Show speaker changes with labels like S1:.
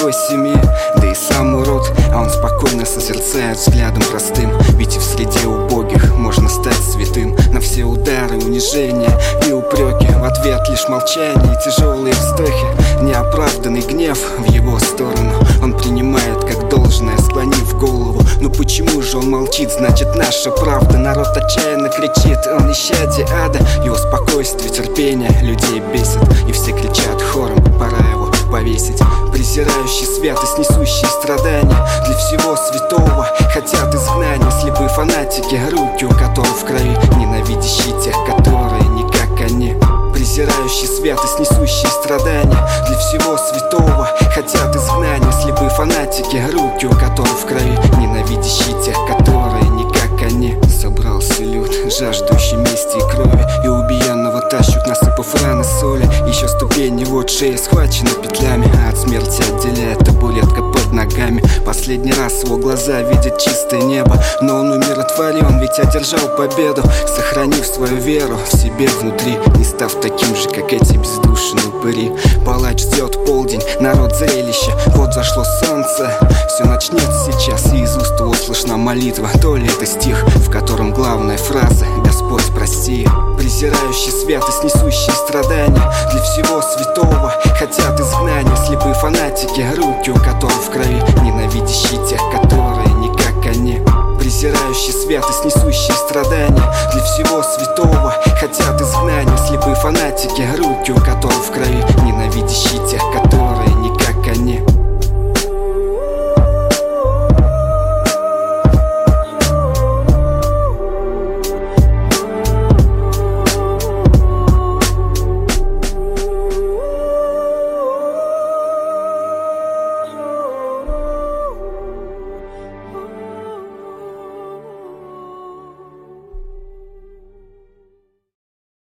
S1: простой семьи, да и сам урод, а он спокойно созерцает взглядом простым. Ведь и в среде убогих можно стать святым. На все удары, унижения и упреки в ответ лишь молчание и тяжелые вздохи. Неоправданный гнев в его сторону он принимает как должное, склонив голову. Но почему же он молчит? Значит, наша правда. Народ отчаянно кричит, он исчадие ада. Его спокойствие, терпение людей бесит, и все кричат хором: пора его повесить. Презирающий святость, несущие страдания для всего святого, хотят изгнания. Слепые фанатики, руки у которых в крови, ненавидящие тех, которые не как они. Презирающий святость, несущие страдания для всего святого, хотят изгнания. Слепые фанатики, руки у которых в крови, ненавидящие тех, которые не как они. Собрался люд, жаждущий мести и крови, и убиенного тащут, насыпав раны соли. Еще ступени, вот шея схвачена петлями, а от смерти отделяет табуретка под ногами. Последний раз его глаза видят чистое небо, но он умиротворен, ведь одержал победу, сохранив свою веру в себе внутри, не став таким же, как эти бездушные упыри. Палач ждет полдень, народ зрелище, вот зашло солнце, все начнется сейчас, и из уст его слышна молитва. То ли это стих, в котором главная фраза: Господь, прости. Презирающий святость, несущие страдания для всего святого, хотят изгнания. Слепые фанатики, руки у которых в крови, ненавидящие тех, которые не как они. Презирающий святость, несущие страдания для всего святого, хотят изгнания. Слепые фанатики, руки у которых в крови, ненавидящие